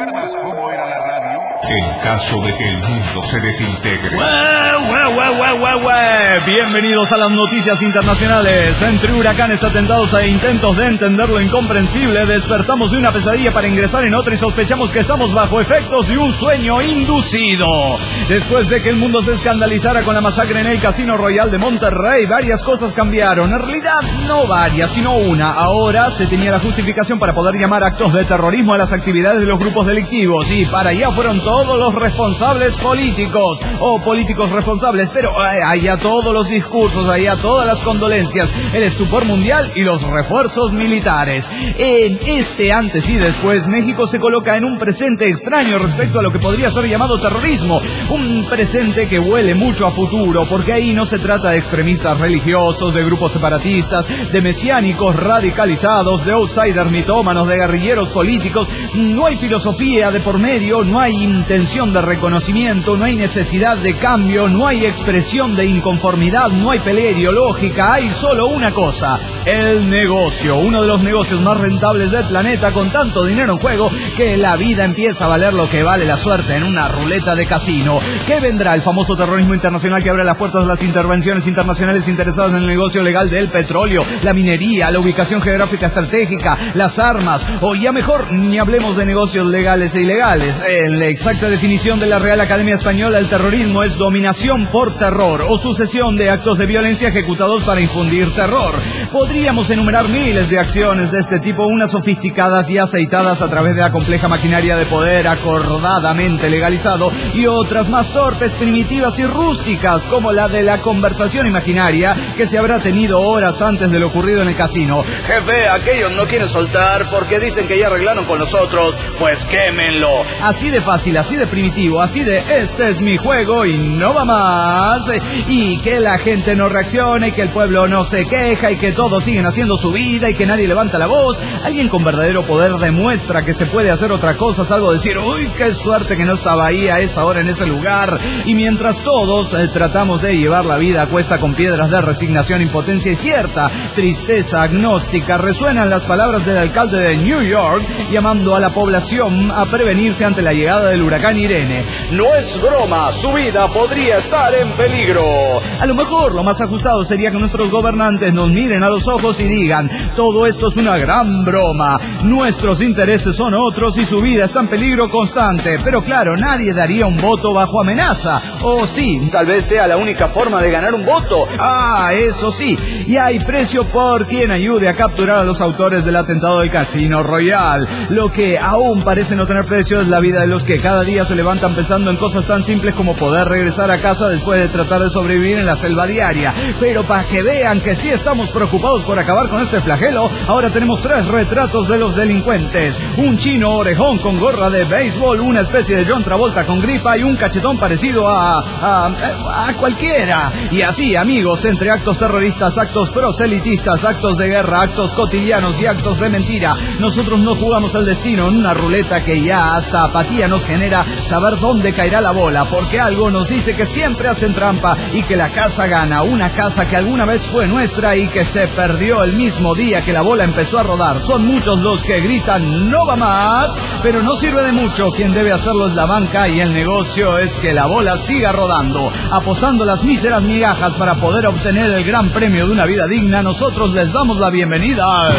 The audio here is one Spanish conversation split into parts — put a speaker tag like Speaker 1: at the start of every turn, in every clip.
Speaker 1: ¿Recuerdas cómo era la radio? En caso de que el mundo se desintegre.
Speaker 2: Bienvenidos a las noticias internacionales. Entre huracanes, atentados e intentos de entender lo incomprensible, despertamos de una pesadilla para ingresar en otra y sospechamos que estamos bajo efectos de un sueño inducido. Después de que el mundo se escandalizara con la masacre en el Casino Royal de Monterrey, varias cosas cambiaron. En realidad, no varias, sino una. Ahora se tenía la justificación para poder llamar actos de terrorismo a las actividades de los grupos delictivos. Y para allá fueron todos los responsables políticos, o políticos responsables, pero allá todos los discursos, allá todas las condolencias, el estupor mundial y los refuerzos militares. En este antes y después, México se coloca en un presente extraño respecto a lo que podría ser llamado terrorismo. Un presente que huele mucho a futuro, porque ahí no se trata de extremistas religiosos, de grupos separatistas, de mesiánicos radicalizados, de outsiders mitómanos, de guerrilleros políticos. No hay filosofía de por medio, no hay intención de reconocimiento, no hay necesidad de cambio, no hay expresión de inconformidad, no hay pelea ideológica, hay solo una cosa: el negocio, uno de los negocios más rentables del planeta, con tanto dinero en juego que la vida empieza a valer lo que vale la suerte en una ruleta de casino. ¿Qué vendrá? El famoso terrorismo internacional que abre las puertas a las intervenciones internacionales interesadas en el negocio legal del petróleo, la minería, la ubicación geográfica estratégica, las armas, o ya mejor, ni hablemos de negocios legales e ilegales. En la exacta definición de la Real Academia Española, el terrorismo es dominación por terror o sucesión de actos de violencia ejecutados para infundir terror. Podríamos enumerar miles de acciones de este tipo, unas sofisticadas y aceitadas a través de la compleja maquinaria de poder acordadamente legalizado, y otras más torpes, primitivas y rústicas, como la de la conversación imaginaria que se habrá tenido horas antes de lo ocurrido en el casino. Jefe, aquellos no quieren soltar porque dicen que ya arreglaron con nosotros, pues quémenlo. Así de fácil, así de primitivo, así de este es mi juego y no va más. Y que la gente no reaccione, y que el pueblo no se queja, y que todos siguen haciendo su vida y que nadie levanta la voz. Alguien con verdadero poder demuestra que se puede hacer otra cosa, salvo decir, uy, qué suerte que no estaba ahí a esa hora en ese lugar. Y mientras todos tratamos de llevar la vida a cuesta con piedras de resignación, impotencia y cierta tristeza agnóstica, resuenan las palabras del alcalde de New York llamando a la población a prevenirse ante la llegada del huracán Irene. No es broma, su vida podría estar en peligro. A lo mejor lo más ajustado sería que nuestros gobernantes nos miren a los ojos y digan: todo esto es una gran broma, nuestros intereses son otros y su vida está en peligro constante. Pero claro, nadie daría un voto bajo amenaza. O sí, tal vez sea la única forma de ganar un voto. Eso sí, y hay precio por quien ayude a capturar a los autores del atentado del Casino Royal. Lo que aún parece no tener precio es la vida de los que cada día se levantan pensando en cosas tan simples como poder regresar a casa después de tratar de sobrevivir en la selva diaria. Pero para que vean que sí estamos preocupados por acabar con este flagelo, ahora tenemos 3 retratos de los delincuentes: un chino orejón con gorra de béisbol, una especie de John Travolta con gripa y un cachetón parecido a cualquiera. Y así, amigos, entre actos terroristas, actos proselitistas, actos de guerra, actos cotidianos y actos de mentira, nosotros no jugamos el destino en una ruleta que ya hasta apatía nos genera saber dónde caerá la bola, porque algo nos dice que siempre hacen trampa y que la casa gana, una casa que alguna vez fue nuestra y que se perdió el mismo día que la bola empezó a rodar. Son muchos los que gritan no va más, pero no sirve de mucho, quien debe hacerlo es la banca, y el negocio es que la bola siga rodando, apostando las míseras migajas para poder obtener el gran premio de una vida digna. Nosotros les damos la bienvenida al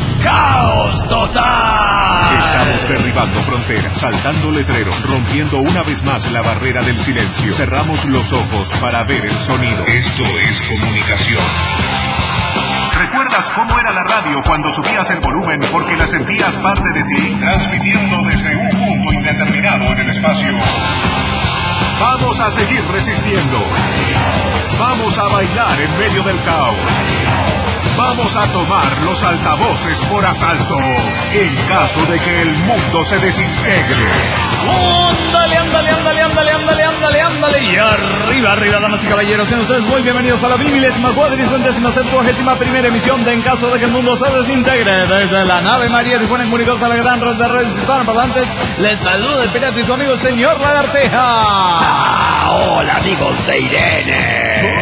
Speaker 2: ¡Caos Total!
Speaker 1: Estamos derribando fronteras, saltando letreros, rompiendo una vez más la barrera del silencio. Cerramos los ojos para ver el sonido. Esto es comunicación. ¿Recuerdas cómo era la radio cuando subías el volumen porque la sentías parte de ti? Transmitiendo desde un punto indeterminado en el espacio. Vamos a seguir resistiendo. Vamos a bailar en medio del caos. Vamos a tomar los altavoces por asalto en caso de que el mundo se desintegre.
Speaker 2: ¡Ándale, ándale, ándale, ándale, ándale, ándale, ándale! Y arriba, arriba, damas y caballeros, sean ustedes muy bienvenidos a la 1471ª emisión de En caso de que el mundo se desintegre. Desde la nave María Tijuana comunicados a la gran red de redes hispanoparlantes, les saluda el pirata y su amigo el señor Lagarteja.
Speaker 3: Hola, amigos de Irene.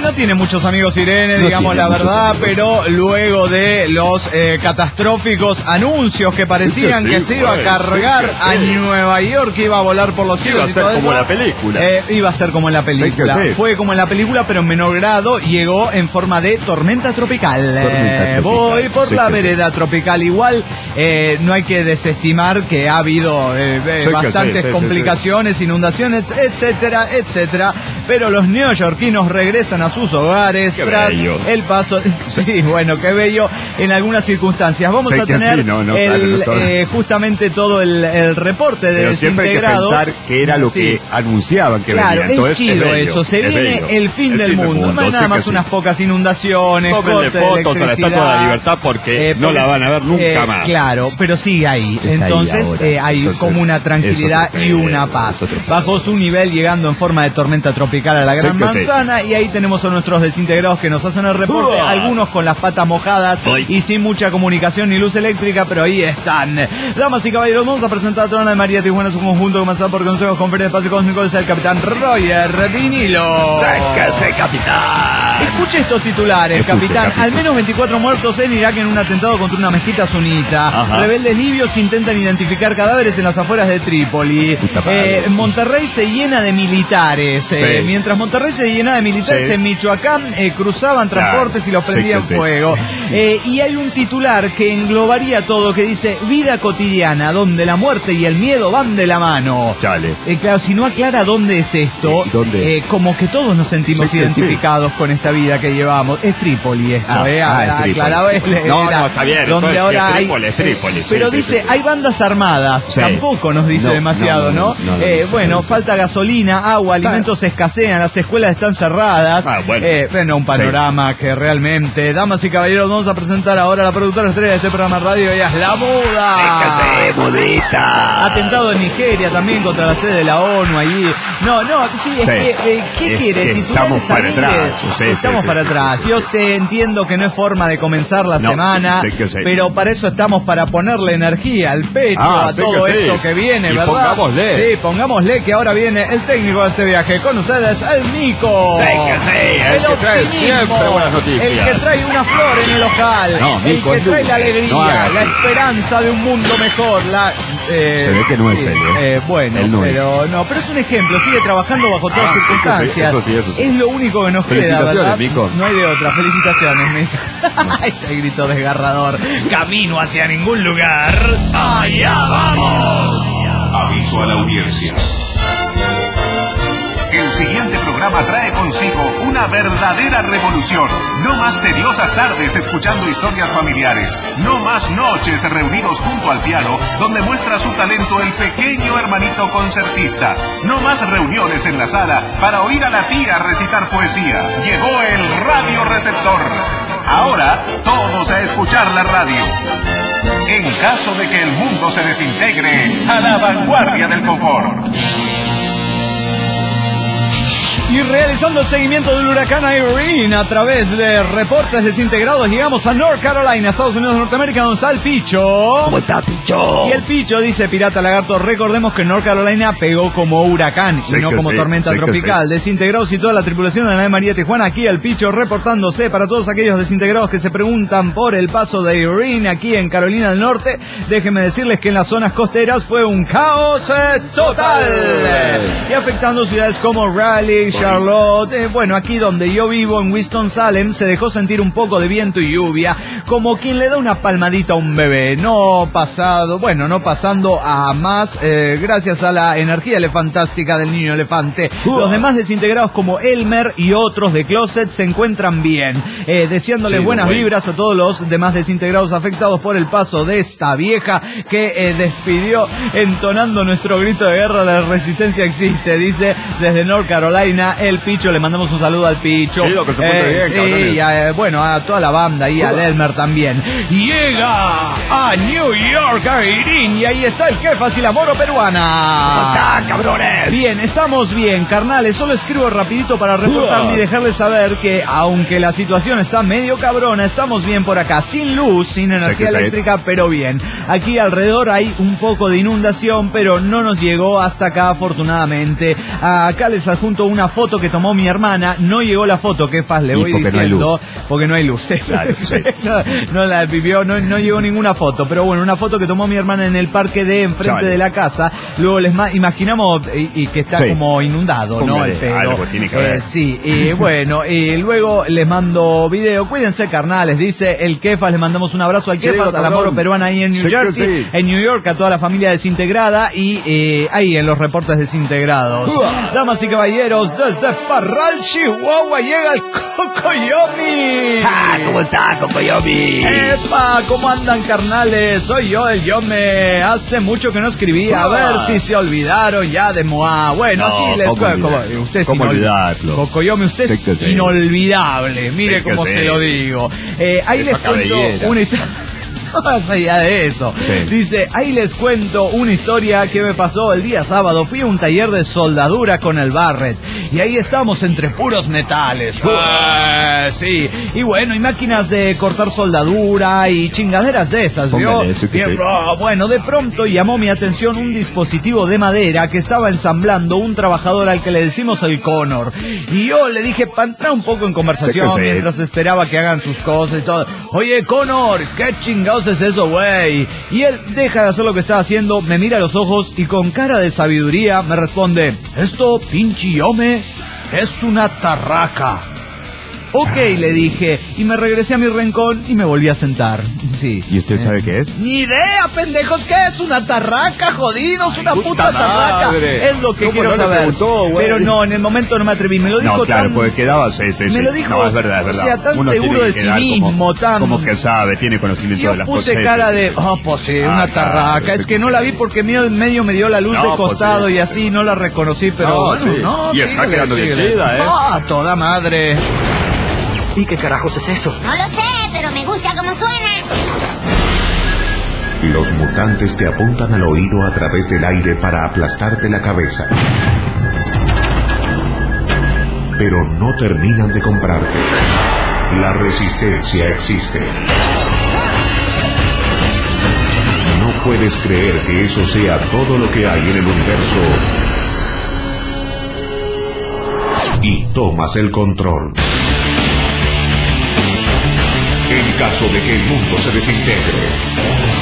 Speaker 2: no tiene muchos amigos Irene,
Speaker 3: No
Speaker 2: digamos
Speaker 3: tiene
Speaker 2: la
Speaker 3: muchos
Speaker 2: verdad,
Speaker 3: amigos.
Speaker 2: pero luego de los catastróficos anuncios que parecían
Speaker 3: Sí,
Speaker 2: que se iba a
Speaker 3: güey,
Speaker 2: cargar
Speaker 3: sí que
Speaker 2: a
Speaker 3: sí.
Speaker 2: Nueva York, que iba a volar por los cielos
Speaker 3: Iba a
Speaker 2: y
Speaker 3: ser
Speaker 2: todo
Speaker 3: como
Speaker 2: eso,
Speaker 3: la película.
Speaker 2: iba a ser como en la película.
Speaker 3: Sí que sí.
Speaker 2: Fue como en la película, pero en menor grado, llegó en forma de tormenta tropical.
Speaker 3: Tormenta tropical.
Speaker 2: Voy por
Speaker 3: Sí
Speaker 2: la
Speaker 3: que sí.
Speaker 2: vereda tropical. Igual no hay que desestimar que ha habido
Speaker 3: Sí que
Speaker 2: bastantes
Speaker 3: sí, sí,
Speaker 2: complicaciones, inundaciones, etcétera, etcétera. Pero los neoyorquinos regresan a sus hogares
Speaker 3: Qué
Speaker 2: tras
Speaker 3: bello.
Speaker 2: el paso. Sí, bueno, qué bello en algunas circunstancias. Vamos
Speaker 3: Sí
Speaker 2: a
Speaker 3: que
Speaker 2: tener
Speaker 3: sí, no, claro,
Speaker 2: el,
Speaker 3: no todo.
Speaker 2: justamente todo el reporte de
Speaker 3: Pero siempre hay que
Speaker 2: desintegrados.
Speaker 3: pensar que era lo
Speaker 2: Sí.
Speaker 3: que anunciaban que
Speaker 2: Claro,
Speaker 3: venía.
Speaker 2: es
Speaker 3: Entonces,
Speaker 2: chido
Speaker 3: bello,
Speaker 2: eso. Se
Speaker 3: es
Speaker 2: viene
Speaker 3: bello.
Speaker 2: el fin del mundo. No hay nada
Speaker 3: sí
Speaker 2: más
Speaker 3: que sí.
Speaker 2: unas pocas inundaciones,
Speaker 3: Tómenle
Speaker 2: corte de
Speaker 3: fotos a la Estatua de la
Speaker 2: electricidad.
Speaker 3: Libertad porque no
Speaker 2: porque
Speaker 3: la van a ver nunca más.
Speaker 2: Claro, pero sigue ahí.
Speaker 3: Está ahí
Speaker 2: Entonces
Speaker 3: ahora.
Speaker 2: hay
Speaker 3: Entonces,
Speaker 2: como una
Speaker 3: es
Speaker 2: tranquilidad
Speaker 3: otro
Speaker 2: y
Speaker 3: pedo,
Speaker 2: una
Speaker 3: es
Speaker 2: paz.
Speaker 3: otro pedo.
Speaker 2: Bajo su nivel, llegando en forma de tormenta tropical a la Gran
Speaker 3: Sí que sí.
Speaker 2: Manzana. Y ahí tenemos a nuestros desintegrados que nos hacen el reporte.
Speaker 3: ¡Uah!
Speaker 2: Algunos con las patas mojadas
Speaker 3: Ay.
Speaker 2: y sin mucha comunicación ni luz eléctrica, pero ahí están. Damas y caballeros, vamos a presentar a Trona de María Tijuana, su conjunto comenzado por consejos, conferencia de espacio cósmico, es el capitán Roger Vinilo.
Speaker 3: ¡Sáquese, capitán!
Speaker 2: Escuche estos titulares,
Speaker 3: Escuche,
Speaker 2: capitán.
Speaker 3: capitán.
Speaker 2: Al menos 24 muertos en Irak en un atentado contra una mezquita sunita.
Speaker 3: Ajá.
Speaker 2: Rebeldes libios intentan identificar cadáveres en las afueras de Trípoli.
Speaker 3: Puta madre.
Speaker 2: Monterrey se llena de militares.
Speaker 3: Sí.
Speaker 2: Mientras Monterrey se llena de militares,
Speaker 3: Sí.
Speaker 2: en Michoacán cruzaban
Speaker 3: Claro.
Speaker 2: transportes y los
Speaker 3: Sí
Speaker 2: prendían
Speaker 3: que sí.
Speaker 2: fuego. Y hay un titular que englobaría todo, que dice vida cotidiana, donde la muerte y el miedo van de la mano.
Speaker 3: Chale.
Speaker 2: Claro, si no aclara dónde es esto,
Speaker 3: ¿Dónde es?
Speaker 2: como que todos nos sentimos
Speaker 3: Sí, que sí.
Speaker 2: identificados con esta vida que llevamos. Es Trípoli esto,
Speaker 3: Es Trípoli.
Speaker 2: aclaraba él,
Speaker 3: No,
Speaker 2: era
Speaker 3: no, está bien,
Speaker 2: donde
Speaker 3: entonces,
Speaker 2: ahora
Speaker 3: sí,
Speaker 2: hay,
Speaker 3: Trípoli, es Trípoli, sí,
Speaker 2: pero
Speaker 3: sí,
Speaker 2: dice,
Speaker 3: sí.
Speaker 2: hay bandas armadas,
Speaker 3: Sí.
Speaker 2: tampoco nos dice
Speaker 3: No,
Speaker 2: demasiado, ¿no?
Speaker 3: no, dice,
Speaker 2: Bueno,
Speaker 3: no dice.
Speaker 2: falta gasolina, agua, alimentos escasean, las escuelas están cerradas.
Speaker 3: Bueno.
Speaker 2: Un panorama que realmente, damas y caballeros, vamos a presentar ahora a la productora estrella de este programa de radio, ella es La Muda.
Speaker 3: ¡Sáquese, budita!
Speaker 2: Atentado en Nigeria también contra la sede de la ONU allí. No, sí, es
Speaker 3: Sí.
Speaker 2: que, ¿qué
Speaker 3: Es
Speaker 2: quiere?
Speaker 3: que
Speaker 2: ¿Titulares
Speaker 3: estamos para
Speaker 2: alegres?
Speaker 3: atrás. Sí,
Speaker 2: Estamos
Speaker 3: sí,
Speaker 2: para
Speaker 3: sí,
Speaker 2: atrás.
Speaker 3: sí, sí,
Speaker 2: Yo
Speaker 3: sí.
Speaker 2: entiendo que no es forma de comenzar la
Speaker 3: No,
Speaker 2: semana,
Speaker 3: sí que sí.
Speaker 2: pero para eso estamos, para ponerle energía al pecho a
Speaker 3: Sí
Speaker 2: todo
Speaker 3: que sí.
Speaker 2: esto que viene,
Speaker 3: Y
Speaker 2: ¿verdad?
Speaker 3: pongámosle.
Speaker 2: Sí, pongámosle que ahora viene el técnico de este viaje. Con ustedes, el Nico.
Speaker 3: Sí que sí, el que trae
Speaker 2: optimismo,
Speaker 3: siempre buenas noticias.
Speaker 2: el que trae una flor en el ojal,
Speaker 3: No,
Speaker 2: el
Speaker 3: Nico,
Speaker 2: que
Speaker 3: es
Speaker 2: trae la
Speaker 3: lunes.
Speaker 2: alegría,
Speaker 3: No haga
Speaker 2: la
Speaker 3: así.
Speaker 2: esperanza de un mundo mejor.
Speaker 3: Se ve que no es él, ¿eh?
Speaker 2: Bueno,
Speaker 3: Él no es.
Speaker 2: pero es un ejemplo, sigue trabajando bajo todas
Speaker 3: Ah, sí que sí,
Speaker 2: circunstancias.
Speaker 3: eso sí, eso sí.
Speaker 2: Es lo único que nos queda,
Speaker 3: Felicitaciones,
Speaker 2: ¿verdad?
Speaker 3: Mico.
Speaker 2: No hay de otra. Felicitaciones, Mico. Ese grito desgarrador. Camino hacia ningún lugar. ¡Allá vamos!
Speaker 1: Aviso a la audiencia. El siguiente programa trae consigo una verdadera revolución. No más tediosas tardes escuchando historias familiares. No más noches reunidos junto al piano, donde muestra su talento el pequeño hermanito concertista. No más reuniones en la sala para oír a la tía recitar poesía. Llegó el radioreceptor. Ahora, todos a escuchar la radio. En caso de que el mundo se desintegre, a la vanguardia del confort.
Speaker 2: Y realizando el seguimiento del huracán Irene a través de reportes desintegrados, llegamos a North Carolina, Estados Unidos de Norteamérica, donde está el Picho.
Speaker 3: ¿Cómo está, Picho?
Speaker 2: Y el Picho dice, Pirata Lagarto, recordemos que North Carolina pegó como huracán
Speaker 3: Sí
Speaker 2: y no
Speaker 3: que
Speaker 2: como
Speaker 3: sí,
Speaker 2: tormenta
Speaker 3: sí que
Speaker 2: tropical.
Speaker 3: sí.
Speaker 2: Desintegrados y toda la tripulación de la nave María Tijuana. Aquí el Picho reportándose para todos aquellos desintegrados que se preguntan por el paso de Irene aquí en Carolina del Norte. Déjenme decirles que en las zonas costeras fue un caos total. Y afectando ciudades como Raleigh, Charlotte, bueno, aquí donde yo vivo, en Winston-Salem, se dejó sentir un poco de viento y lluvia, como quien le da una palmadita a un bebé, no pasando a más, gracias a la energía elefantástica del niño elefante. Los demás desintegrados como Elmer y otros de Closet se encuentran bien, deseándoles
Speaker 3: Sí,
Speaker 2: buenas
Speaker 3: bueno.
Speaker 2: vibras a todos los demás desintegrados afectados por el paso de esta vieja que despidió entonando nuestro grito de guerra, la resistencia existe, dice desde North Carolina el Picho. Le mandamos un saludo al Picho.
Speaker 3: Chido, que se encuentre bien,
Speaker 2: sí,
Speaker 3: cabrones.
Speaker 2: y a toda la banda y al Elmer también. Llega a New York Irene y ahí está el jefe y la moro peruana.
Speaker 3: ¿Cómo está, cabrones?
Speaker 2: Bien, estamos bien, carnales. Solo escribo rapidito para reportarme y dejarles saber que aunque la situación está medio cabrona, estamos bien por acá. Sin luz, sin energía
Speaker 3: sí.
Speaker 2: eléctrica, pero bien. Aquí alrededor hay un poco de inundación, pero no nos llegó hasta acá afortunadamente. Acá les adjunto una foto que tomó mi hermana, no llegó la foto, que faz le voy diciendo, porque no hay luz. Claro, sí. no la vivió, no llegó ninguna foto, pero bueno, una foto que tomó mi hermana en el parque de enfrente de la casa. Luego les imaginamos y que está como inundado, ¿no? El pedo.
Speaker 3: Algo tiene que ver.
Speaker 2: Sí, y bueno, y luego les mando video. Cuídense, carnales, dice el Kefas. Les mandamos un abrazo al Kefas, a la Moro Peruana ahí en New Jersey, en New York, a toda la familia desintegrada y ahí en los reportes desintegrados. Damas y caballeros, desde Parral, Chihuahua, llega el Cocoyomi.
Speaker 3: ¿Cómo está, Cocoyomi?
Speaker 2: ¡Epa! ¿Cómo andan, carnales? Soy yo, el Yome. Hace mucho que no escribía. A ver si se olvidaron ya de Moa. Bueno, aquí les cuento. Usted es
Speaker 3: olvidarlo.
Speaker 2: Cocoyomi, usted es inolvidable. Mire cómo se lo digo. Ahí les cuento una historia. Más allá de eso, dice, ahí les cuento una historia que me pasó el día sábado. Fui a un taller de soldadura con el Barrett y ahí estamos entre puros metales. Sí, y bueno, y máquinas de cortar soldadura y chingaderas de esas, ¿vio? Bueno, de pronto llamó mi atención un dispositivo de madera que estaba ensamblando un trabajador al que le decimos el Connor. Y yo le dije, para entrar un poco en conversación mientras esperaba que hagan sus cosas y todo. Oye, Connor, ¿qué chingados es eso, güey? Y él deja de hacer lo que está haciendo, me mira a los ojos y con cara de sabiduría me responde, esto, pinche Yome, es una tarraca. Ok, le dije, y me regresé a mi rincón y me volví a sentar. Sí.
Speaker 3: ¿Y usted sabe qué es?
Speaker 2: Ni idea, pendejos, ¿qué es? Una tarraca, jodidos, una puta tarraca. Es lo que quiero saber. Preguntó, pero no, en el momento no me atreví. Me lo dijo
Speaker 3: no, claro, porque quedaba,
Speaker 2: me lo dijo,
Speaker 3: no, es verdad, es verdad.
Speaker 2: O sea, tan uno seguro de sí mismo, tan...
Speaker 3: Como que sabe, tiene conocimiento de las cosas.
Speaker 2: Yo puse cara de, pues sí, una tarraca. Claro, es que no la vi porque medio me dio la luz de costado y así no la reconocí, pero bueno, no.
Speaker 3: Y está quedando bien chida,
Speaker 2: toda madre.
Speaker 4: ¿Y qué carajos es eso?
Speaker 5: No lo sé, pero me gusta cómo suena.
Speaker 1: Los mutantes te apuntan al oído a través del aire para aplastarte la cabeza. Pero no terminan de comprarte. La resistencia existe. No puedes creer que eso sea todo lo que hay en el universo. Y tomas el control. En caso de que el mundo se desintegre.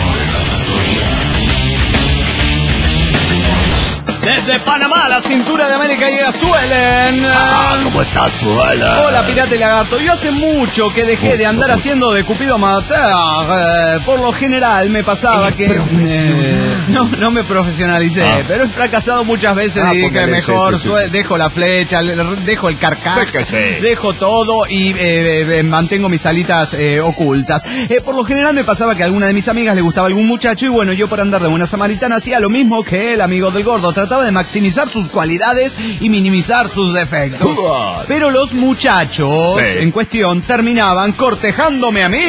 Speaker 2: Desde Panamá, la cintura de América llega Suelen.
Speaker 3: ¿Cómo estás, Suelen?
Speaker 2: Hola, Pirata y Lagarto. Yo hace mucho que dejé de andar haciendo de Cupido amateur. Por lo general me pasaba que... no me profesionalicé, pero he fracasado muchas veces y dije mejor dejo la flecha, dejo el carcaj, dejo todo y mantengo mis alitas ocultas. Por lo general me pasaba que a alguna de mis amigas le gustaba algún muchacho y bueno, yo por andar de buena samaritana hacía lo mismo que el amigo del gordo. Trataba de maximizar sus cualidades y minimizar sus defectos. Pero los muchachos en cuestión terminaban cortejándome a mí.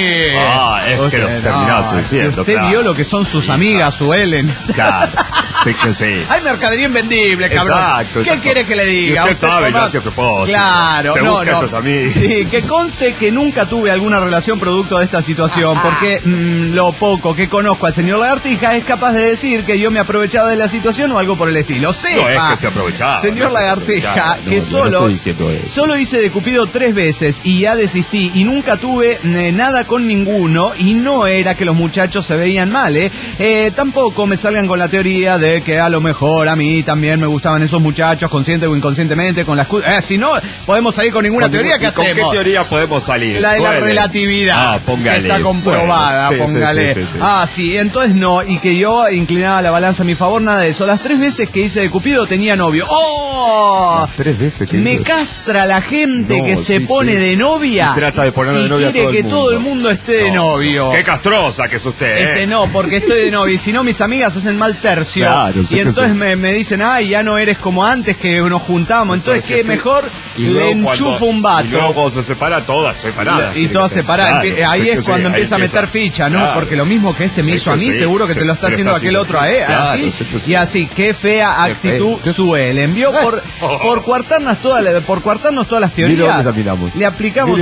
Speaker 3: Es que los terminaban seduciendo.
Speaker 2: Usted vio lo que son sus amigas, Suelen.
Speaker 3: Claro. Sí.
Speaker 2: Hay mercadería invendible, cabrón.
Speaker 3: Exacto.
Speaker 2: ¿Qué quiere que le diga?
Speaker 3: Usted sabe, yo hacía propósito.
Speaker 2: Claro,
Speaker 3: se busca esos amigos.
Speaker 2: Sí, que conste que nunca tuve alguna relación producto de esta situación, porque lo poco que conozco al señor Lagartija es capaz de decir que yo me aprovechaba de la situación o algo por el estilo. Sepa,
Speaker 3: no es que se aprovechaba.
Speaker 2: Señor Lagartija, que solo hice de Cupido 3 veces y ya desistí y nunca tuve nada con ninguno y no era que los muchachos se veían mal, tampoco me salgan con la teoría de que a lo mejor a mí también me gustaban esos muchachos, consciente o inconscientemente, con las si no podemos salir con ninguna teoría, ¿qué hacemos?
Speaker 3: ¿Con qué teoría podemos salir?
Speaker 2: La de la relatividad.
Speaker 3: Póngale.
Speaker 2: Está comprobada, póngale. Sí, entonces no, y que yo inclinaba la balanza a mi favor, nada de eso. Las 3 veces que hice de Cupido tenía novio.
Speaker 3: Las 3 veces que
Speaker 2: me castra la gente que se pone de novia
Speaker 3: y trata de ponerlo de novia a todo el mundo.
Speaker 2: Quiere que todo el mundo esté de novio.
Speaker 3: Qué castrosa que es usted.
Speaker 2: Ese no, porque estoy de novio y si no mis amigas hacen mal tercio.
Speaker 3: Claro,
Speaker 2: y entonces me dicen, ay, ya no eres como antes que nos juntamos. Entonces que mejor le enchufo un vato.
Speaker 3: Y luego cuando se separa, todas separadas.
Speaker 2: Y todas separadas. Ahí es cuando empieza a meter ficha, ¿no? Porque lo mismo que me hizo a mí, seguro que te lo está haciendo aquel otro a él. Y así, qué fea actitud Suelen. Vio por coartarnos todas las teorías. Le aplicamos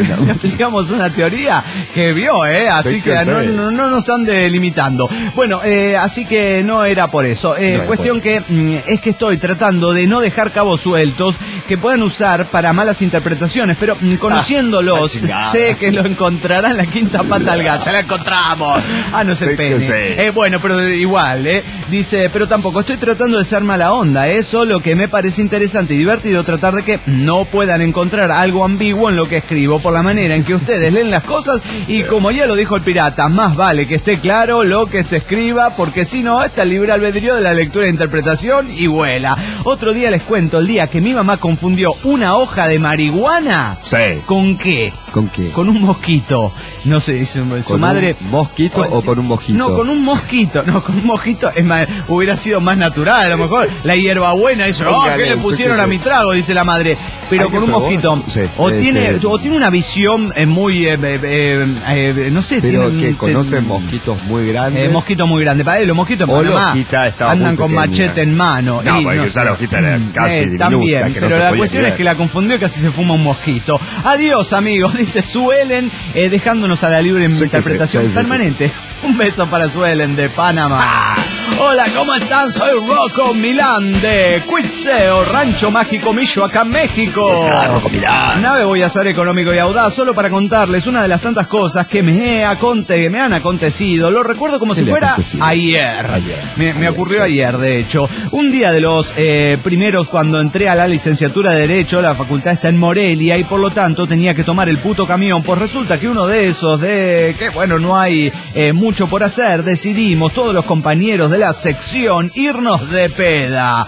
Speaker 2: una teoría que vio, así que no nos ande limitando. Bueno, así que no era por por eso. Cuestión que es que estoy tratando de no dejar cabos sueltos que puedan usar para malas interpretaciones, pero conociéndolos, sé que lo encontrarán la quinta pata al gato. ¡Se la encontramos! Ah, no es el pene. Bueno, pero igual, dice, pero tampoco estoy tratando de ser mala onda, solo que me parece interesante y divertido tratar de que no puedan encontrar algo ambiguo en lo que escribo por la manera en que ustedes leen las cosas y como ya lo dijo el pirata, más vale que esté claro lo que se escriba porque si no, está el libre albedrío de la lectura e interpretación y vuela. Otro día les cuento el día que mi mamá confundió una hoja de marihuana.
Speaker 3: Sí.
Speaker 2: ¿Con qué?
Speaker 3: ¿Con qué?
Speaker 2: Con un mosquito. No sé, su madre...
Speaker 3: ¿Un mosquito o con un mosquito?
Speaker 2: No, con un mosquito. No, con un mosquito es más, hubiera sido más natural. A lo mejor la hierbabuena dice, ¿qué le pusieron a mi trago? Dice la madre. Pero con un mosquito. O tiene una visión muy... no sé.
Speaker 3: Pero que conocen mosquitos muy grandes.
Speaker 2: Mosquitos muy grandes. Para él, los mosquitos andan con machete en mano.
Speaker 3: No, porque esa hojita era casi diminuta.
Speaker 2: También, pero la cuestión es que la confundió y casi se fuma un mosquito. Adiós, amigos, dice Suelen, dejándonos a la libre interpretación permanente. Un beso para Suelen de Panamá. Hola, ¿cómo están? Soy Rocco Milán de Cuitzeo, Rancho Mágico, Michoacán, México.
Speaker 3: Rocco Milán.
Speaker 2: Nave voy a ser económico y audaz solo para contarles una de las tantas cosas que me han acontecido. Lo recuerdo como si fuera ayer. Me ocurrió ayer, de hecho. Un día de los primeros cuando entré a la licenciatura de Derecho, la facultad está en Morelia y por lo tanto tenía que tomar el puto camión. Pues resulta que uno de esos que bueno, no hay mucho por hacer, decidimos todos los compañeros de la sección irnos de peda.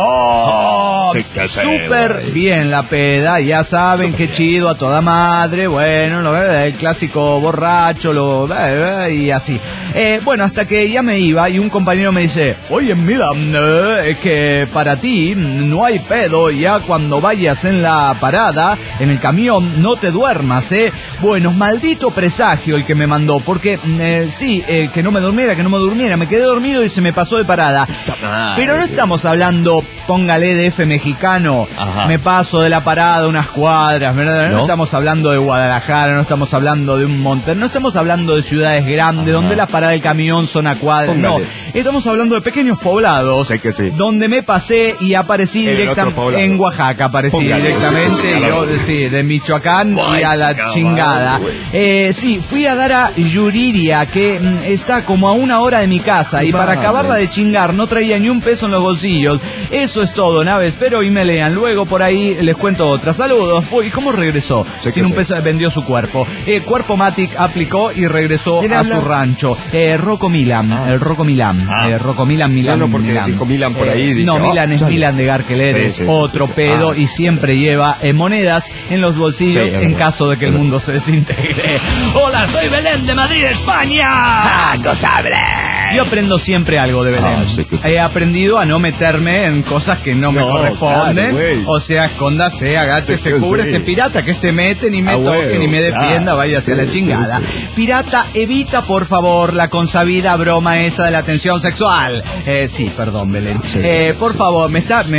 Speaker 2: Súper bien la peda, ya saben, qué chido, a toda madre, bueno, el clásico borracho, y así. Bueno, hasta que ya me iba y un compañero me dice, oye, mira, es que para ti no hay pedo, ya cuando vayas en la parada, en el camión, no te duermas, Bueno, maldito presagio el que me mandó, porque sí, que no me durmiera, me quedé dormido y se me pasó de parada. Pero no estamos hablando, póngale DF mexicano, me paso de la parada unas cuadras, ¿verdad? No estamos hablando de Guadalajara, no estamos hablando de un monte, no estamos hablando de ciudades grandes donde las paradas del camión son a cuadras, no, estamos hablando de pequeños poblados, donde me pasé y aparecí directamente en Oaxaca, aparecí directamente, de Michoacán y a la chingada. Sí, fui a dar a Yuriria, que está como a 1 hora de mi casa, y para acabarla de chingar no traía ni un peso en los bolsillos. Eso es todo, Nave, espero y me lean. Luego por ahí les cuento otra. Saludos. ¿Y cómo regresó? Sin un peso, vendió su cuerpo. Cuerpo Matic aplicó y regresó a su rancho. Rocco Milan. El Rocco Milan. Rocco Milan.
Speaker 3: No, porque dijo Milan por ahí.
Speaker 2: No, Milan es Milan de Garqueler. Otro pedo y siempre lleva monedas en los bolsillos en caso de que el mundo se desintegre. Hola, soy Belén de Madrid, España. ¡Notable! Yo aprendo siempre algo de Belén. He aprendido a no meterme en cosas que no me corresponden. Claro, o sea, escóndase, agáchese, cúbrese, pirata, que se mete, ni me toque, ni me defienda, vaya hacia la chingada. Pirata, evita por favor la consabida broma esa de la tensión sexual. Sí, perdón, Belén. Por favor,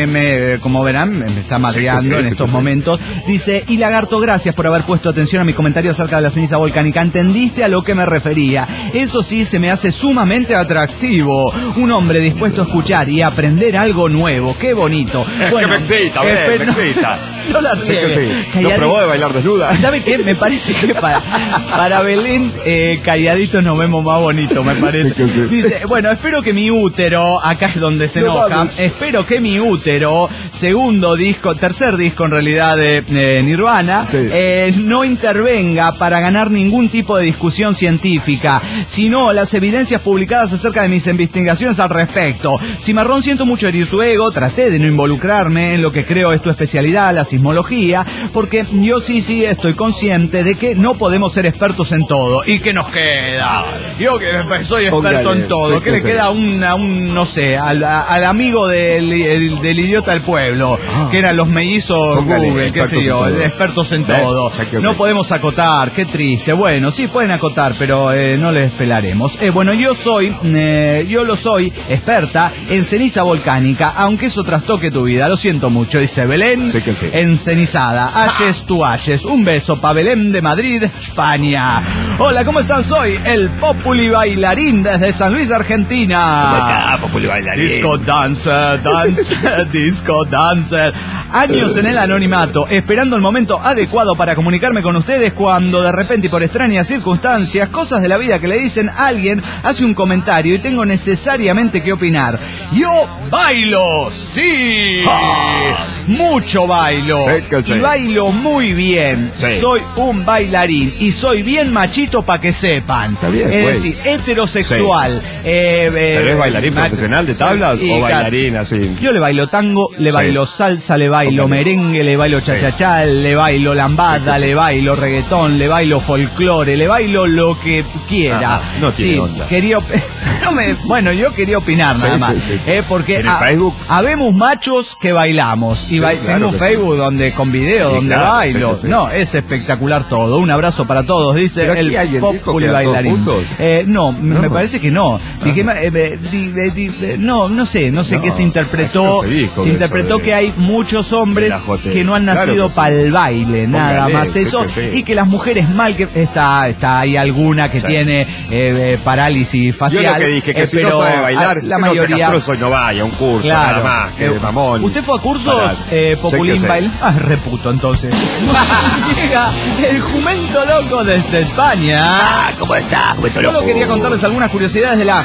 Speaker 2: como verán, me está madreando en estos momentos. Dice, y Lagarto, gracias por haber puesto atención a mi comentario acerca de la ceniza volcánica. ¿Entendiste a lo que me refería? Eso sí, se me hace sumamente atractivo. Un hombre dispuesto a escuchar y aprender algo nuevo. ¡Qué bonito!
Speaker 3: Bueno, me excita, me excita.
Speaker 2: No la
Speaker 3: ¿No probó de bailar desnuda?
Speaker 2: ¿Sabe qué? Me parece que para Belén, calladitos nos vemos más bonitos, me parece. Dice, bueno, espero que mi útero, acá es donde se enoja, espero que mi útero, tercer disco en realidad de Nirvana, no intervenga para ganar ningún tipo de discusión científica, sino las evidencias publicadas acerca de mis investigaciones al respecto. Cimarrón, siento mucho herir tu ego, traté de no involucrarme en lo que creo es tu especialidad, la sismología, porque yo sí estoy consciente de que no podemos ser expertos en todo. ¿Y qué nos queda? Yo que soy experto en todo, ¿qué le queda a un no sé, al amigo del idiota del pueblo, que eran los mellizos Google, qué sé yo, expertos en todo? No podemos acotar, qué triste. Bueno, sí pueden acotar, pero no les pelaremos. Bueno, yo lo soy, experta en ceniza volcánica, aunque eso trastoque tu vida, lo siento mucho, dice Belén, encenizada, ashes to ashes. Un beso pa' Belén de Madrid, España. Hola, ¿cómo están? Soy el Populi Bailarín desde San Luis, Argentina.
Speaker 3: ¿Cómo está, Populi Bailarín?
Speaker 2: Disco dancer, disco dancer. Años en el anonimato, esperando el momento adecuado para comunicarme con ustedes cuando de repente y por extrañas circunstancias, cosas de la vida que le dicen a alguien, hace un comentario y tengo necesariamente que opinar. Yo bailo, sí. Mucho bailo.
Speaker 3: Sí.
Speaker 2: Y bailo muy bien.
Speaker 3: Sí.
Speaker 2: Soy un bailarín y soy bien machito para que sepan.
Speaker 3: Está bien,
Speaker 2: es
Speaker 3: güey.
Speaker 2: decir, heterosexual.
Speaker 3: Sí. ¿Pero es bailarín profesional de tablas o bailarín así?
Speaker 2: Yo le bailo tango, le bailo salsa, le bailo merengue, le bailo cha-cha-cha, le bailo lambada, le bailo reggaetón, le bailo folclore, le bailo lo que quiera.
Speaker 3: No tiene onda.
Speaker 2: Bueno, yo quería opinar nada más.
Speaker 3: Sí.
Speaker 2: Porque
Speaker 3: ¿En el Facebook?
Speaker 2: habemos machos que bailamos. Y
Speaker 3: claro
Speaker 2: tengo
Speaker 3: que
Speaker 2: Facebook donde con video,
Speaker 3: Sí,
Speaker 2: donde
Speaker 3: claro,
Speaker 2: bailo.
Speaker 3: sí.
Speaker 2: No, es espectacular todo. Un abrazo para todos, dice
Speaker 3: ¿Pero aquí
Speaker 2: el
Speaker 3: alguien dijo
Speaker 2: Populi
Speaker 3: que eran todos
Speaker 2: Bailarín.
Speaker 3: juntos?
Speaker 2: No, me parece que no. Dije, no sé qué se interpretó.
Speaker 3: no se dijo
Speaker 2: Se
Speaker 3: eso
Speaker 2: interpretó
Speaker 3: de-
Speaker 2: que hay muchos hombres
Speaker 3: de la jote.
Speaker 2: que no han
Speaker 3: Claro
Speaker 2: nacido
Speaker 3: que sí.
Speaker 2: para el baile, nada
Speaker 3: Póngale,
Speaker 2: más
Speaker 3: sí
Speaker 2: eso.
Speaker 3: que sí.
Speaker 2: Y que las mujeres mal que hay alguna que
Speaker 3: Sí.
Speaker 2: tiene parálisis facial.
Speaker 3: Yo lo que dije, que si
Speaker 2: pero
Speaker 3: no sabe bailar,
Speaker 2: la
Speaker 3: que
Speaker 2: mayoría...
Speaker 3: no sea castroso y no vaya a un curso,
Speaker 2: Claro.
Speaker 3: nada más, que mamón.
Speaker 2: ¿Usted fue a cursos,
Speaker 3: Pará.
Speaker 2: Populín
Speaker 3: Sé que
Speaker 2: Baile? Reputo, entonces. Llega el jumento loco desde España.
Speaker 3: ¿Cómo está?
Speaker 2: Solo quería contarles algunas curiosidades de la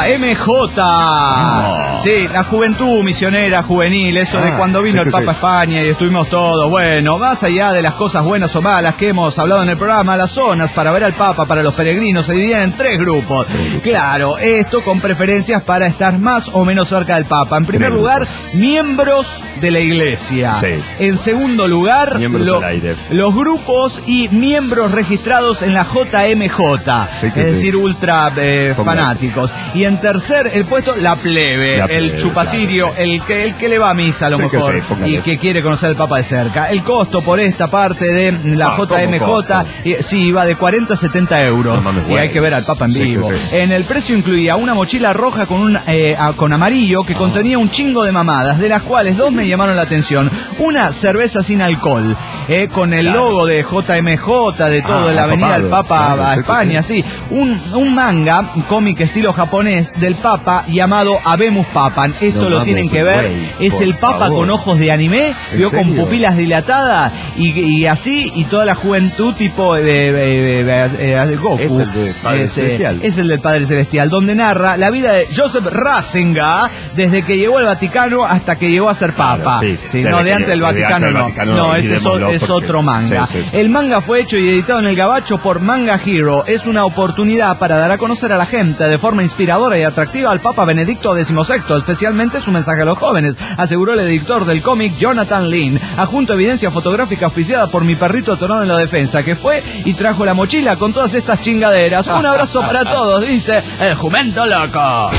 Speaker 2: JMJ. Sí, la juventud misionera juvenil, eso de cuando vino el Papa a España y estuvimos todos. Bueno, más allá de las cosas buenas o malas que hemos hablado en el programa, las zonas para ver al Papa para los peregrinos se dividen en 3 grupos. Claro, esto con preferencias para estar más o menos cerca del Papa. En primer lugar, miembros de la iglesia.
Speaker 3: Sí.
Speaker 2: En segundo lugar,
Speaker 3: Miembros al aire.
Speaker 2: los grupos y miembros registrados en la JMJ,
Speaker 3: Sí que
Speaker 2: es
Speaker 3: sí.
Speaker 2: decir, ultra
Speaker 3: Póngale.
Speaker 2: fanáticos. Y en tercer el puesto, la plebe,
Speaker 3: La
Speaker 2: el
Speaker 3: plebe,
Speaker 2: chupacirio,
Speaker 3: claro, sí.
Speaker 2: el que le va a misa a lo
Speaker 3: Sí que
Speaker 2: mejor
Speaker 3: sí, póngale.
Speaker 2: y que quiere conocer al Papa de cerca. El costo por esta parte de la
Speaker 3: ¿cómo
Speaker 2: JMJ,
Speaker 3: costo?
Speaker 2: sí, va de 40 a 70 euros.
Speaker 3: No mames,
Speaker 2: Y
Speaker 3: güey.
Speaker 2: hay que ver al Papa en
Speaker 3: Sí que
Speaker 2: vivo.
Speaker 3: sí.
Speaker 2: En el precio incluía una mochila roja con amarillo que contenía un chingo de mamadas, de las cuales 2 me llamaron la atención. Una cerveza sin alcohol, con el logo de JMJ, de todo, de la avenida del Papa
Speaker 3: claro,
Speaker 2: a
Speaker 3: sé que
Speaker 2: España, sí. Un manga, un cómic estilo japonés del Papa llamado Habemus Papan. Esto
Speaker 3: No
Speaker 2: lo
Speaker 3: mames,
Speaker 2: tienen que ver.
Speaker 3: güey,
Speaker 2: Es
Speaker 3: por
Speaker 2: el Papa
Speaker 3: favor.
Speaker 2: con ojos de anime,
Speaker 3: ¿En
Speaker 2: vio con
Speaker 3: serio?
Speaker 2: pupilas dilatadas y así, y toda la juventud tipo Goku.
Speaker 3: Es el de Padre Celestial.
Speaker 2: Es el del Padre Celestial, donde narra la vida de Joseph Ratzinger desde que llegó al Vaticano hasta que llegó a ser Papa.
Speaker 3: Claro, sí. Desde
Speaker 2: No, de
Speaker 3: que-
Speaker 2: antes del
Speaker 3: desde
Speaker 2: Vaticano
Speaker 3: antes del
Speaker 2: no.
Speaker 3: Vaticano
Speaker 2: No,
Speaker 3: no,
Speaker 2: ese es
Speaker 3: olvidémoslo, porque-
Speaker 2: otro manga.
Speaker 3: Sí.
Speaker 2: El manga fue hecho y editado en el Gabacho por Manga Hero. Es una oportunidad para dar a conocer a la gente de forma inspiradora y atractiva al Papa Benedicto XVI, especialmente su mensaje a los jóvenes, aseguró el editor del cómic Jonathan Lin, adjunto evidencia fotográfica auspiciada por mi perrito atorado en la defensa, que fue y trajo la mochila con todas estas chingaderas. Un abrazo para todos, dice el jumento loco.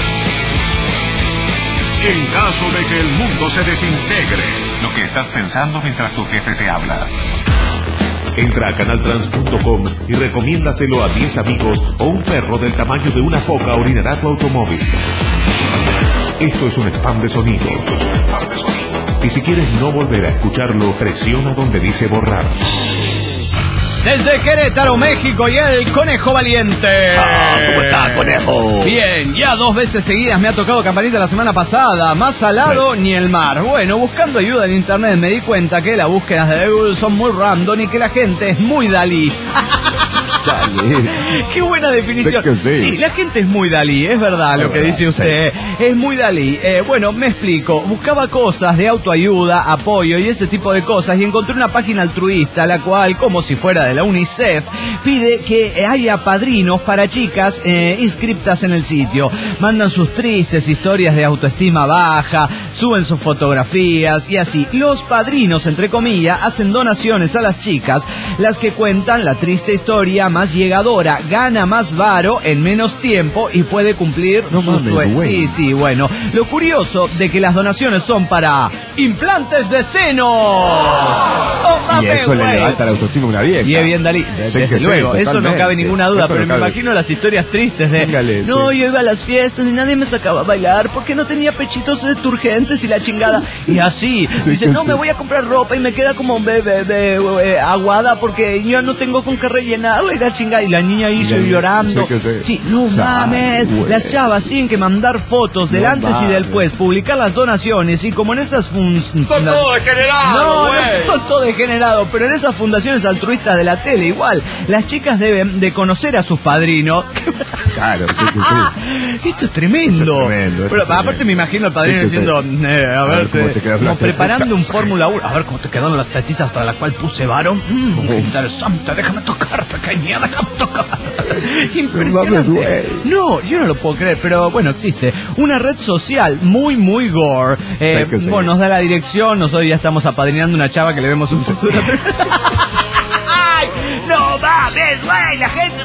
Speaker 1: En caso de que el mundo se desintegre, lo que estás pensando mientras tu jefe te habla.
Speaker 6: Entra a canaltrans.com y recomiéndaselo a 10 amigos o un perro del tamaño de una foca orinará tu automóvil. Esto es un spam de sonido. Y si quieres no volver a escucharlo, presiona donde dice borrar.
Speaker 2: Desde Querétaro, México, y el Conejo Valiente.
Speaker 3: ¿Cómo está, Conejo?
Speaker 2: Bien, ya 2 veces seguidas me ha tocado campanita la semana pasada. Más salado ni el mar. Bueno, buscando ayuda en internet me di cuenta que las búsquedas de Google son muy random y que la gente es muy Dalí. Qué buena definición.
Speaker 3: Sé que sí.
Speaker 2: Sí, la gente es muy Dalí, es verdad lo que
Speaker 3: verdad,
Speaker 2: dice usted. Es muy Dalí. Bueno, me explico. Buscaba cosas de autoayuda, apoyo y ese tipo de cosas y encontré una página altruista, la cual, como si fuera de la UNICEF, pide que haya padrinos para chicas inscriptas en el sitio. Mandan sus tristes historias de autoestima baja, suben sus fotografías y así. Los padrinos, entre comillas, hacen donaciones a las chicas, las que cuentan la triste historia más llegadora, gana más varo en menos tiempo y puede cumplir
Speaker 3: No
Speaker 2: su
Speaker 3: mames,
Speaker 2: sueño.
Speaker 3: güey.
Speaker 2: Sí, bueno. Lo curioso de que las donaciones son para implantes de senos. ¡Oh,
Speaker 3: Y
Speaker 2: mames,
Speaker 3: eso le
Speaker 2: güey!
Speaker 3: levanta la autoestima a una vieja.
Speaker 2: Y es bien Dalí,
Speaker 3: Sí,
Speaker 2: desde
Speaker 3: que sí,
Speaker 2: luego, eso no
Speaker 3: totalmente.
Speaker 2: cabe ninguna duda,
Speaker 3: Eso
Speaker 2: pero
Speaker 3: no
Speaker 2: me
Speaker 3: cabe.
Speaker 2: imagino las historias tristes de
Speaker 3: Póngale,
Speaker 2: no,
Speaker 3: sí.
Speaker 2: yo iba a las fiestas y nadie me sacaba a bailar porque no tenía pechitos turgentes y la chingada, y así,
Speaker 3: Sí,
Speaker 2: dice,
Speaker 3: que
Speaker 2: no,
Speaker 3: sí.
Speaker 2: me voy a comprar ropa y me queda como aguada porque yo no tengo con qué rellenarla y la chingada. venga, y la niña hizo llorando. Sí, no mames. Las chavas tienen que mandar fotos del antes y del después, publicar las donaciones, y como en esas
Speaker 3: son todos degenerados.
Speaker 2: No son todos degenerados, pero en esas fundaciones altruistas de la tele igual, las chicas deben de conocer a sus padrinos.
Speaker 3: Claro, sí que sí.
Speaker 2: Esto es tremendo. Pero aparte me imagino al padrino diciendo, a ver, como preparando un Fórmula 1. A ver cómo te quedaron las tetitas para la cual puse varón. Qué interesante, déjame tocar, pequeña, déjame tocar. Impresionante. No, yo no lo puedo creer, pero bueno, existe una red social muy gore. Bueno, nos da la dirección, nosotros ya estamos apadrinando una chava que le vemos un futuro. No mames, güey, la gente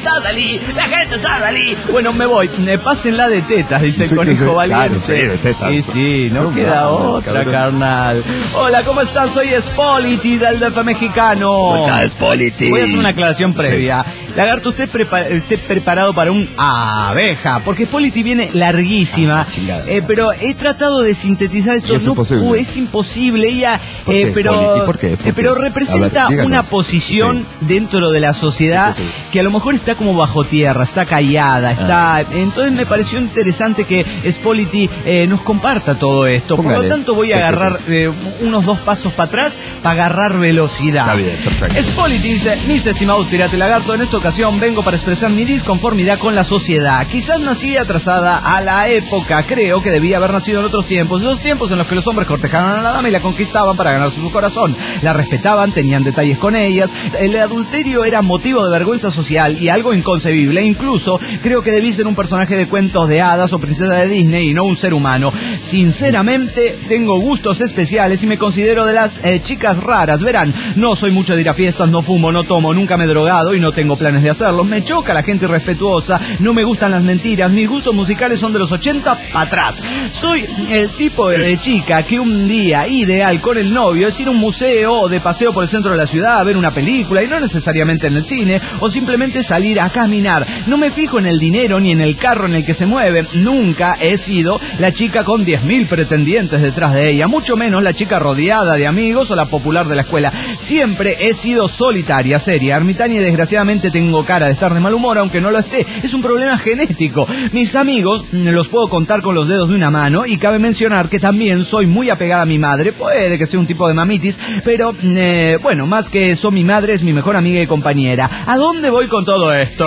Speaker 2: está salí. Bueno, me voy. Pásenla de tetas, dice el conejo valiente.
Speaker 3: Claro, sí, de tetas.
Speaker 2: Y sí, no queda otra, carnal. Hola, ¿cómo están? Soy Spolity del DF mexicano.
Speaker 4: Hola, Spolity.
Speaker 2: Voy a hacer una aclaración previa. Lagarto, usted esté preparado para un abeja, porque Spolity viene larguísima. Pero he tratado de sintetizar esto. No, es imposible. Ella,
Speaker 3: ¿Por qué?
Speaker 2: Pero representa una posición dentro de la sociedad que a lo mejor está como bajo tierra, está callada, entonces me pareció interesante que Spolity nos comparta todo esto. Póngale. Por lo tanto voy a agarrar unos 2 pasos para atrás para agarrar velocidad.
Speaker 3: Está bien, perfecto.
Speaker 2: Spolity dice: mis estimados Pirate Lagarto, en esta ocasión vengo para expresar mi disconformidad con la sociedad. Quizás nací atrasada a la época, creo que debía haber nacido en otros tiempos, esos tiempos en los que los hombres cortejaban a la dama y la conquistaban para ganarse su corazón, la respetaban, tenían detalles con ellas, el adulterio era motivo de vergüenza social y algo inconcebible. Incluso creo que debí ser un personaje de cuentos de hadas o princesa de Disney y no un ser humano. Sinceramente tengo gustos especiales y me considero de las chicas raras. Verán, no soy mucho de ir a fiestas, no fumo, no tomo, nunca me he drogado y no tengo planes de hacerlo. Me choca la gente irrespetuosa, no me gustan las mentiras, mis gustos musicales son de los 80 para atrás. Soy el tipo de chica que un día ideal con el novio es ir a un museo o de paseo por el centro de la ciudad a ver una película, y no necesariamente en el cine, o simplemente salir a caminar. No me fijo en el dinero ni en el carro en el que se mueve. Nunca he sido la chica con 10.000 pretendientes detrás de ella, mucho menos la chica rodeada de amigos o la popular de la escuela. Siempre he sido solitaria, seria, ermitaña, y desgraciadamente tengo cara de estar de mal humor, aunque no lo esté. Es un problema genético. Mis amigos los puedo contar con los dedos de una mano, y cabe mencionar que también soy muy apegada a mi madre. Puede que sea un tipo de mamitis, pero bueno, más que eso, mi madre es mi mejor amiga y compañera. ¿A dónde voy con todo esto?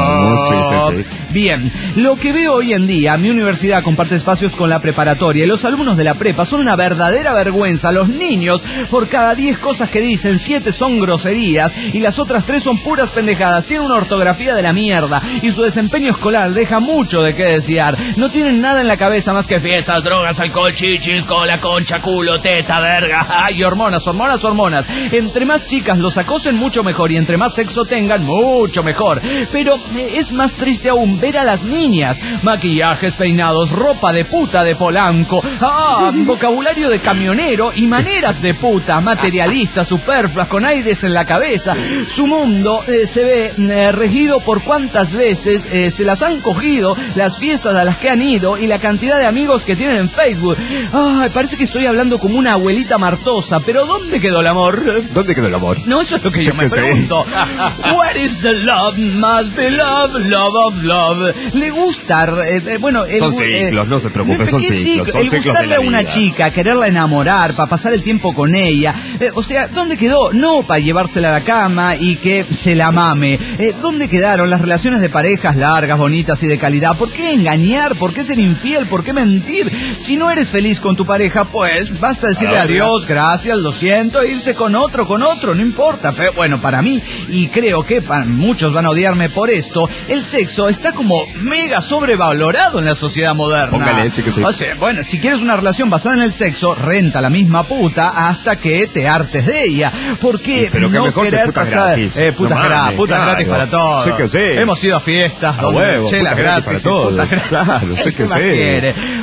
Speaker 3: Sí.
Speaker 2: Bien, lo que veo hoy en día, mi universidad comparte espacios con la preparatoria y los alumnos de la prepa son una verdadera vergüenza. Los niños, por cada 10 cosas que dicen, 7 son groserías y las otras 3 son puras pendejadas. Tienen una ortografía de la mierda y su desempeño escolar deja mucho de qué desear. No tienen nada en la cabeza más que fiestas, drogas, alcohol, chichis, cola, concha, culo, teta, verga, ay, hormonas. Entre más chicas los acosen, mucho mejor, y entre más sexo tengan, mucho mejor. Pero es más triste aún ver a las niñas. Maquillajes, peinados, ropa de puta de Polanco, vocabulario de camionero y maneras de puta, materialistas, superfluas, con aires en la cabeza. Su mundo se ve regido por cuántas veces se las han cogido, las fiestas a las que han ido y la cantidad de amigos que tienen en Facebook. Parece que estoy hablando como una abuelita martosa, pero ¿dónde quedó el amor?
Speaker 3: ¿Dónde quedó el amor?
Speaker 2: No, eso es lo que yo me pregunto. Where is the love? Must be love, love of love. Le gusta,
Speaker 3: son ciclos, no se preocupe, son ciclos.
Speaker 2: El gustarle a una chica, quererla enamorar, para pasar el tiempo con ella. O sea, ¿dónde quedó? No para llevársela a la cama y que se la mame. ¿Dónde quedaron las relaciones de parejas largas, bonitas y de calidad? ¿Por qué engañar? ¿Por qué ser infiel? ¿Por qué mentir? Si no eres feliz con tu pareja, pues basta decirle adiós, gracias, lo siento, e irse con otro, no importa. Pero bueno, para mí, y creo que muchos van a odiarme por esto, el sexo está como mega sobrevalorado en la sociedad moderna.
Speaker 3: Póngale, sí que sí.
Speaker 2: O sea, bueno, si quieres una relación basada en el sexo, renta la misma puta hasta que te hartes de ella. ¿Por qué
Speaker 3: pero
Speaker 2: no
Speaker 3: mejor
Speaker 2: querer
Speaker 3: putas
Speaker 2: pasar
Speaker 3: gratis?
Speaker 2: Putas gratis para todos?
Speaker 3: Sí que sí.
Speaker 2: Hemos ido a fiestas donde chelas gratis
Speaker 3: para todos. Claro, sí que sí.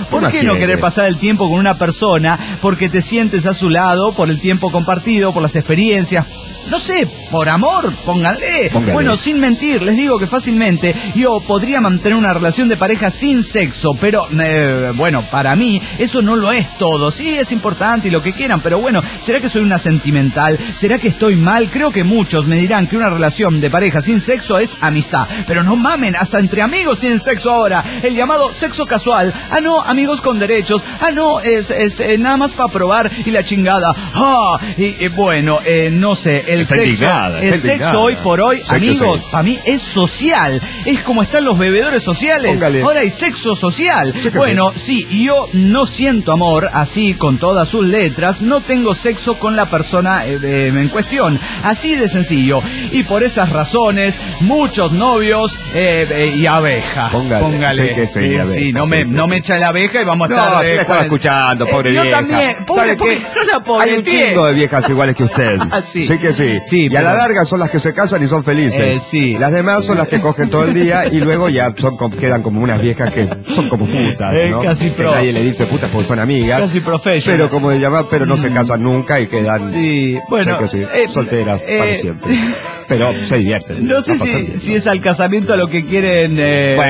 Speaker 2: ¿Por qué no querer pasar el tiempo con una persona? Porque te sientes a su lado, por el tiempo compartido, por las experiencias. No sé, por amor, pónganle. Bueno, sin mentir, les digo que fácilmente yo podría mantener una relación de pareja sin sexo, pero, bueno, para mí eso no lo es todo. Sí, es importante y lo que quieran, pero bueno, ¿será que soy una sentimental? ¿Será que estoy mal? Creo que muchos me dirán que una relación de pareja sin sexo es amistad. Pero no mamen, hasta entre amigos tienen sexo ahora. El llamado sexo casual. Ah, no, amigos con derechos. Ah, no, es nada más para probar y la chingada. Ah, y bueno, no sé, el sexo hoy por hoy, amigos, para mí es social. Es como están los bebedores sociales. Póngale. Ahora hay sexo social. Bueno, sí, yo no siento amor así con todas sus letras. No tengo sexo con la persona en cuestión. Así de sencillo. Y por esas razones, muchos novios y abeja. Póngale. Sí, no me echa la abeja y vamos a estar...
Speaker 3: No, la estaba escuchando, pobre vieja.
Speaker 2: Yo también.
Speaker 3: ¿Sabe qué? Hay un chingo de viejas iguales que usted. Sí que sí. Y a la larga son las que se casan y son felices. Las demás son las que cogen todo el día y luego ya quedan como unas viejas que son como putas, ¿no?
Speaker 2: Casi pro.
Speaker 3: Nadie le dice putas porque son amigas.
Speaker 2: Casi professional.
Speaker 3: Pero como de llamar, pero no se casan nunca y quedan
Speaker 2: bueno,
Speaker 3: solteras para siempre. Pero se divierten.
Speaker 2: No sé si es al casamiento a lo que quieren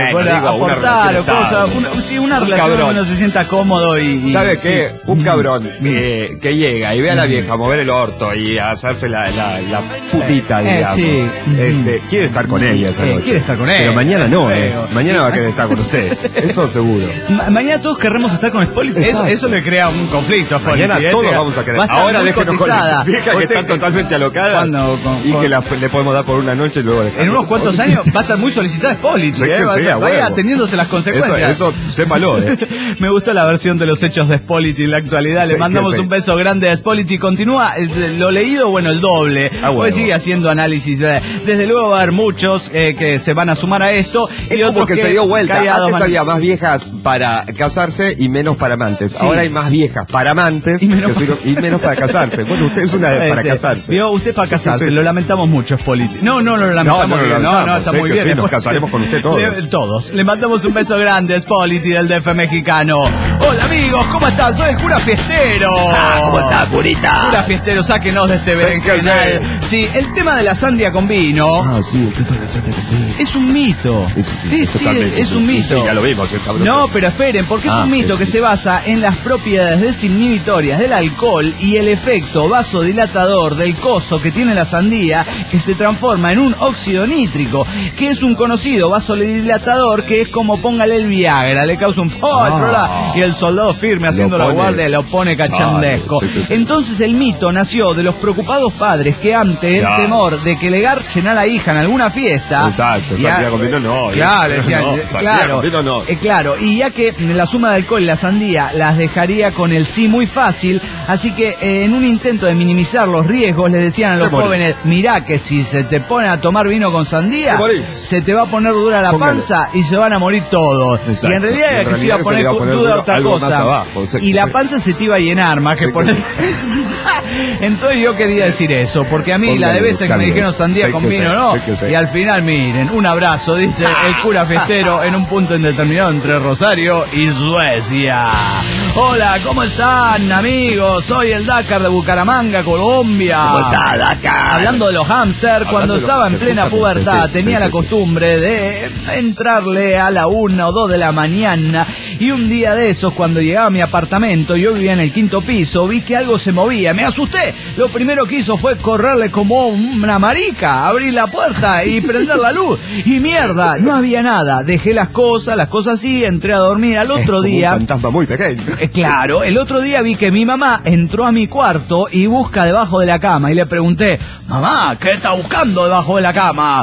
Speaker 2: aportar o cosas. Una relación donde uno se sienta cómodo y
Speaker 3: ¿sabe qué? Un cabrón que llega y ve a la vieja mover el orto y hacerse la putita, digamos. Quiere estar con ella esa noche.
Speaker 2: Quiere estar con ella.
Speaker 3: Pero mañana no, mañana va a querer estar con usted. Eso seguro.
Speaker 2: Mañana todos querremos estar con Spoliti. Eso le crea un conflicto a Spoliti.
Speaker 3: Mañana todos vamos a querer. Ahora déjenos con la vieja que están totalmente alocadas y que le podemos dar por una noche y luego dejar.
Speaker 2: En unos cuantos años va a estar muy solicitada Spoliti. Vaya teniéndose las consecuencias.
Speaker 3: Eso sépalo.
Speaker 2: Me gustó la versión de los hechos de Spoliti en la actualidad. Le mandamos un beso grande a Spoliti. Continúa lo leído, bueno, el doble. Hoy sigue haciendo análisis. Desde luego va a haber muchos que se van a sumar a esto.
Speaker 3: Es como que se dio vuelta. Antes había más viejas para casarse y menos para amantes. Ahora hay más viejas para amantes y menos para casarse. Bueno, usted es una para casarse.
Speaker 2: Vio, usted para casarse. Lo lamentamos mucho, Spoliti. No, lo lamentamos. No, está muy bien.
Speaker 3: Nos casaremos con usted todos.
Speaker 2: Todos. Le mandamos un beso grande a Spoliti del DF mexicano. Hola amigos, ¿cómo están? Soy el cura fiestero.
Speaker 3: ¿Cómo está, curita?
Speaker 2: Cura fiestero, sáquenos de este berenjenal. Sí, el tema de la sandía con vino.
Speaker 3: Sí, el tema de la sandía con vino.
Speaker 2: Es un mito. Es un mito.
Speaker 3: Sí, ya lo vimos, cabrón.
Speaker 2: No, pero esperen, porque es un mito que se basa en las propiedades desinhibitorias del alcohol y el efecto vasodilatador del coso que tiene la sandía, que se transforma en un óxido nítrico, que es un conocido vasodilatador que es como póngale el Viagra, le causa un y el soldado firme haciendo la guardia lo pone cachandesco. Entonces el mito nació de los preocupados padres que ante el temor de que le garchen a la hija en alguna fiesta.
Speaker 3: Exacto, sandía con vino no.
Speaker 2: Claro, claro, y ya que la suma de alcohol y la sandía las dejaría con el sí muy fácil, así que en un intento de minimizar los riesgos les decían a los jóvenes, mirá que si se te pone a tomar vino con sandía, se te va a poner dura la panza y se van a morir todos. Exacto. Y en realidad era que se iba a poner dura otra cosa. Abajo, y la panza se te iba a llenar más que poner... Entonces yo quería decir eso, porque a mí la de veces que me dijeron sandía con vino, no, y al final miren, un abrazo, dice el cura fiestero en un punto indeterminado entre Rosario y Suecia. Hola, ¿cómo están amigos? Soy el Dakar de Bucaramanga, Colombia.
Speaker 3: ¿Cómo está, Dakar?
Speaker 2: Hablando de los hámster, cuando estaba en plena pubertad tenía la costumbre de entrarle a la 1 o 2 de la mañana, y un día de esos cuando llegaba a mi apartamento, yo vivía en el 5º piso, vi que algo se movía, me asusté. Lo primero que hizo fue correrle como una marica, abrir la puerta y prender la luz. Y mierda, no había nada. Dejé las cosas así, entré a dormir. Al otro día...
Speaker 3: un fantasma muy pequeño.
Speaker 2: Claro, el otro día vi que mi mamá entró a mi cuarto y busca debajo de la cama. Y le pregunté, mamá, ¿qué está buscando debajo de la cama?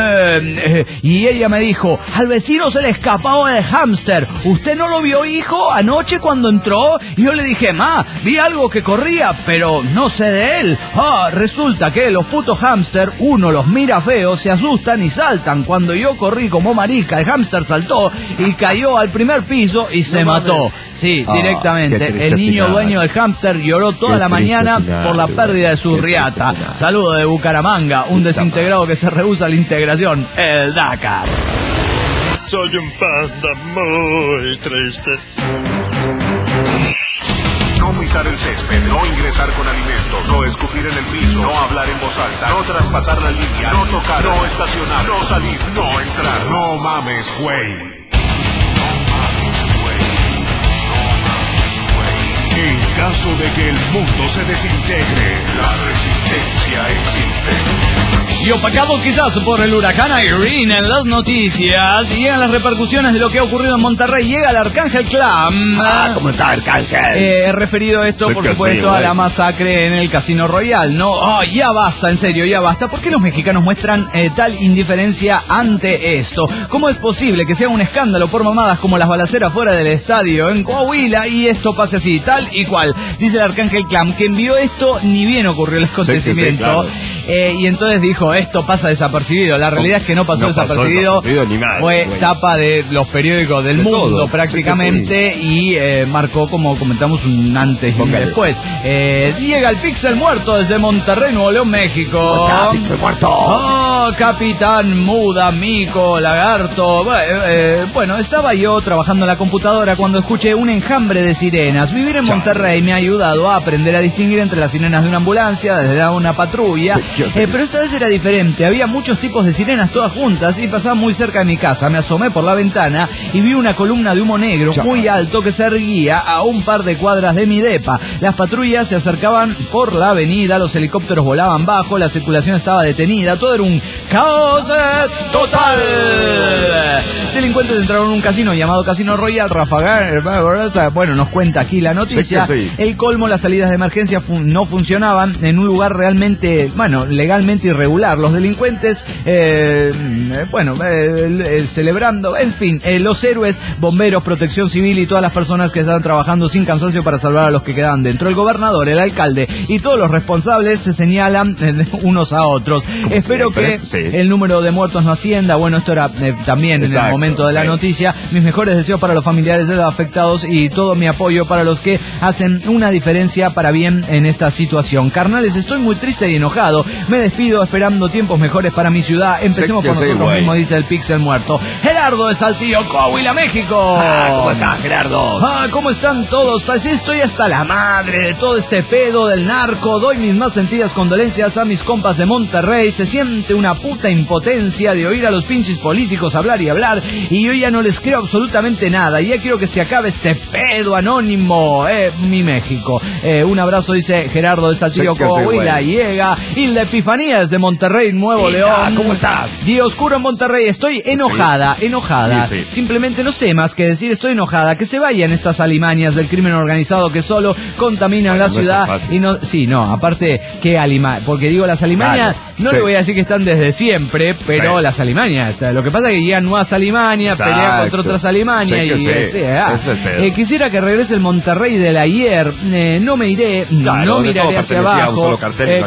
Speaker 2: Y ella me dijo, al vecino se le escapaba el hámster. ¿Usted no lo vio, hijo, anoche cuando entró? Y yo le dije, ma, vi algo que corría, pero no sé de él. Resulta que los putos hámster, uno los mira feo, se asustan y saltan. Cuando yo corrí como marica, el hámster saltó y cayó al primer piso y se mató. Sí, directamente. El niño dueño del hámster lloró toda la mañana por la pérdida de su riata. Saludo de Bucaramanga, un desintegrado que se rehúsa a la integración, el Dakar.
Speaker 7: Soy un panda muy triste.
Speaker 1: No pisar el césped, no ingresar con alimentos, no escupir en el piso, no hablar en voz alta, no traspasar la línea, no tocar, no estacionar, no salir, no entrar. No mames, güey. En caso de que el mundo se desintegre, la resistencia existe.
Speaker 2: Y opacado quizás por el huracán Irene en las noticias, llegan las repercusiones de lo que ha ocurrido en Monterrey. Llega el Arcángel Clan.
Speaker 3: ¿Cómo está Arcángel?
Speaker 2: He referido esto, por supuesto, a la masacre en el Casino Royal. No, ya basta, en serio, ya basta. ¿Por qué los mexicanos muestran tal indiferencia ante esto? ¿Cómo es posible que sea un escándalo por mamadas como las balaceras fuera del estadio en Coahuila y esto pase así, tal y cual? Dice el Arcángel Clan que envió esto, ni bien ocurrió el acontecimiento. Claro. Y entonces dijo, esto pasa desapercibido. La realidad es que no pasó desapercibido ni mal, fue tapa de los periódicos del mundo todo, prácticamente, y marcó, como comentamos, un antes y un después. Llega el Pixel Muerto desde Monterrey, Nuevo León, México.
Speaker 3: Pixel Muerto.
Speaker 2: Oh, Capitán Muda, Mico, Lagarto. Bueno, estaba yo trabajando en la computadora cuando escuché un enjambre de sirenas. Vivir en Monterrey me ha ayudado a aprender a distinguir entre las sirenas de una ambulancia, desde una patrulla. Pero esta vez era diferente, había muchos tipos de sirenas todas juntas y pasaban muy cerca de mi casa. Me asomé por la ventana y vi una columna de humo negro muy alto que se erguía a un par de cuadras de mi depa. Las patrullas se acercaban por la avenida, los helicópteros volaban bajo, la circulación estaba detenida, todo era un caos total. Delincuentes entraron en un casino llamado Casino Royal, bueno, nos cuenta aquí la noticia. El colmo, las salidas de emergencia no funcionaban en un lugar realmente, legalmente irregular. Los delincuentes, celebrando, en fin, los héroes, bomberos, protección civil y todas las personas que estaban trabajando sin cansancio para salvar a los que quedaban dentro. El gobernador, el alcalde y todos los responsables se señalan unos a otros. Espero que el número de muertos no ascienda. Bueno, esto era también en el momento de la noticia. Mis mejores deseos para los familiares de los afectados y todo mi apoyo para los que hacen una diferencia para bien en esta situación. Carnales, estoy muy triste y enojado. Me despido esperando tiempos mejores para mi ciudad. Empecemos por nosotros mismos, dice el Pixel Muerto. Gerardo de Saltillo, Coahuila, México.
Speaker 3: ¿Cómo estás, Gerardo?
Speaker 2: ¿Cómo están todos? Pues estoy hasta la madre de todo este pedo del narco. Doy mis más sentidas condolencias a mis compas de Monterrey. Se siente una puta impotencia de oír a los pinches políticos hablar y hablar, y yo ya no les creo absolutamente nada. Ya quiero que se acabe este pedo anónimo. Mi México. Un abrazo, dice Gerardo de Saltillo, Coahuila. Llega Hilda Epifanía desde Monterrey, Nuevo León.
Speaker 3: ¿Cómo estás?
Speaker 2: Día oscuro en Monterrey. Estoy enojada. Simplemente no sé más que decir, estoy enojada. Que se vayan estas alimañas del crimen organizado que solo contaminan la ciudad. Y aparte, ¿qué alimañas? Porque digo, las alimañas, le voy a decir que están desde siempre, pero las alimañas, lo que pasa es que llegan nuevas alimañas, pelean contra otras alimañas, quisiera que regrese el Monterrey del ayer. No me iré, no miraré hacia abajo.
Speaker 3: Un solo cartel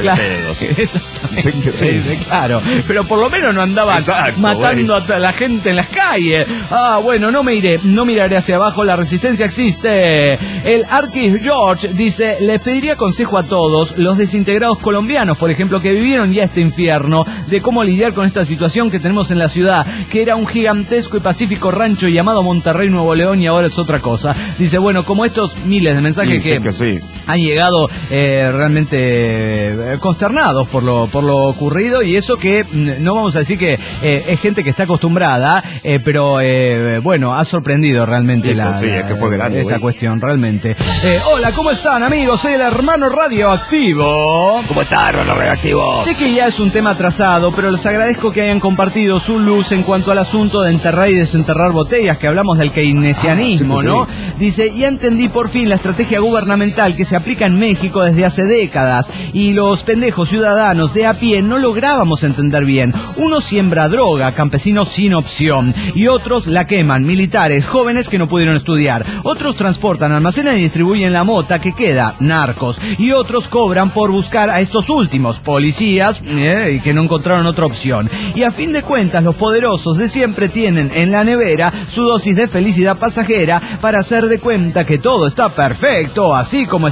Speaker 2: claro, pero por lo menos no andaban matando a la gente en las calles. No miraré hacia abajo, la resistencia existe. El Arquis George dice, les pediría consejo a todos los desintegrados colombianos, por ejemplo, que vivieron ya este infierno, de cómo lidiar con esta situación que tenemos en la ciudad, que era un gigantesco y pacífico rancho llamado Monterrey, Nuevo León, y ahora es otra cosa. Dice, como estos miles de mensajes que han llegado realmente consternados por lo ocurrido, y eso que no vamos a decir que es gente que está acostumbrada, pero ha sorprendido realmente esta cuestión, realmente. Hola, ¿cómo están, amigos? Soy el hermano radioactivo.
Speaker 3: ¿Cómo está, hermano radioactivo?
Speaker 2: Sé que ya es un tema atrasado, pero les agradezco que hayan compartido su luz en cuanto al asunto de enterrar y desenterrar botellas, que hablamos del keynesianismo, ¿no? Dice, ya entendí por fin la estrategia gubernamental que se aplica en México desde hace décadas, y los pendejos ciudadanos de a pie no lográbamos entender bien. Uno siembra droga, campesinos sin opción, y otros la queman, militares, jóvenes que no pudieron estudiar. Otros transportan, almacenan y distribuyen la mota que queda, narcos, y otros cobran por buscar a estos últimos, policías, que no encontraron otra opción. Y a fin de cuentas, los poderosos de siempre tienen en la nevera su dosis de felicidad pasajera para hacer de cuenta que todo está perfecto, así como está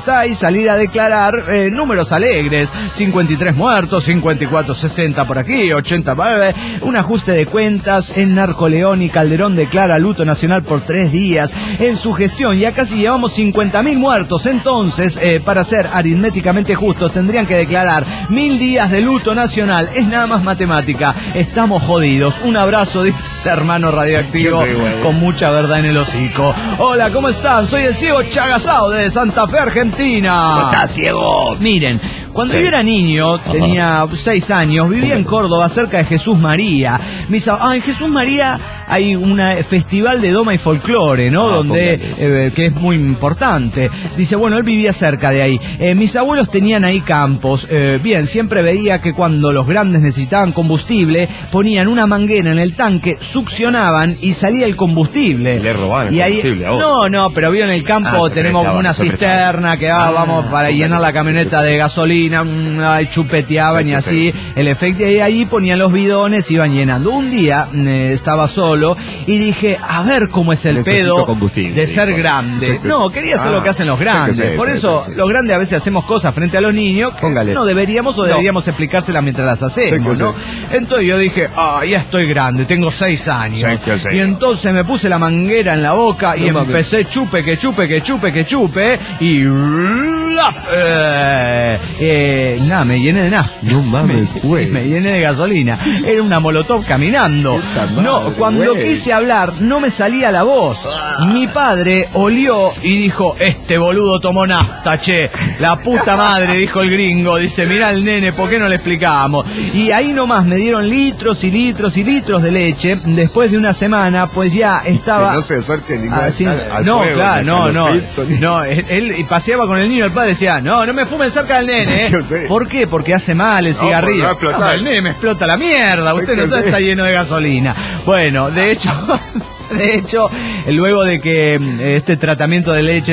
Speaker 2: está y salir a declarar números alegres. 53 muertos, 54, 60 por aquí, 80, un ajuste de cuentas. En Narcoleón y Calderón declara luto nacional por 3 días en su gestión. Ya casi llevamos 50.000 muertos. Entonces, para ser aritméticamente justos, tendrían que declarar 1000 días de luto nacional. Es nada más matemática. Estamos jodidos. Un abrazo, dice este hermano radioactivo con mucha verdad en el hocico. Hola, ¿cómo están? Soy el ciego Chagasao de Santa Fe, Argentina.
Speaker 3: ¿Cómo estás, ciego?
Speaker 2: Miren, cuando yo era niño, tenía 6 años, vivía en Córdoba, cerca de Jesús María. En Jesús María hay un festival de doma y folclore, ¿no? Donde que es muy importante. Dice, bueno, él vivía cerca de ahí. Mis abuelos tenían ahí campos. Bien, siempre veía que cuando los grandes necesitaban combustible, ponían una manguera en el tanque, succionaban y salía el combustible.
Speaker 3: Le robaban
Speaker 2: el
Speaker 3: combustible
Speaker 2: ahí, no, pero vio en el campo tenemos como una cisterna que vamos para llenar la camioneta de gasolina, chupeteaban y así, el efecto, y ahí ponían los bidones, iban llenando. Un día estaba solo y dije, a ver cómo es el pedo de ser grande. No, quería hacer lo que hacen los grandes. Por eso los grandes a veces hacemos cosas frente a los niños que no deberíamos deberíamos explicárselas mientras las hacemos, ¿no? Entonces yo dije, ya estoy grande, tengo 6 años. Y entonces me puse la manguera en la boca y empecé chupe y nada, me llené de nafta.
Speaker 3: No mames,
Speaker 2: me llené de gasolina. Era una molotov caminando. No, cuando quise hablar no me salía la voz. Mi padre olió y dijo, este boludo tomó nafta, che. La puta madre, dijo el gringo. Dice, mirá el nene, ¿por qué no le explicamos? Y ahí nomás me dieron litros y litros y litros de leche. Después de una semana, pues ya estaba...
Speaker 3: Que no se acerque ningún
Speaker 2: no, fuego, claro, no. Él paseaba con el niño, el padre decía, no me fumen cerca del nene. ¿Por qué? Porque hace mal el cigarrillo. El nene me explota la mierda. Usted no sabe, está lleno de gasolina. Bueno, de hecho, luego de que este tratamiento de leche,